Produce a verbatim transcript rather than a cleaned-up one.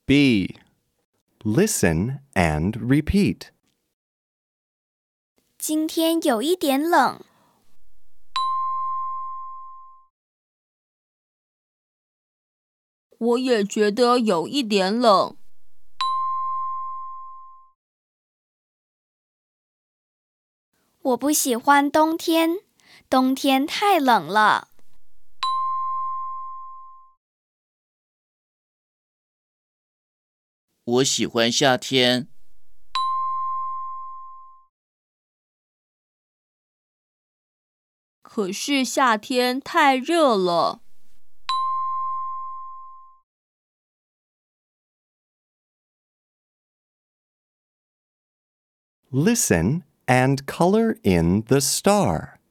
B. Listen and repeat. 今天有一点冷。 我也觉得有一点冷。 我不喜欢冬天，冬天太冷了。 我喜欢夏天。 可是夏天太热了。 Listen and color in the star.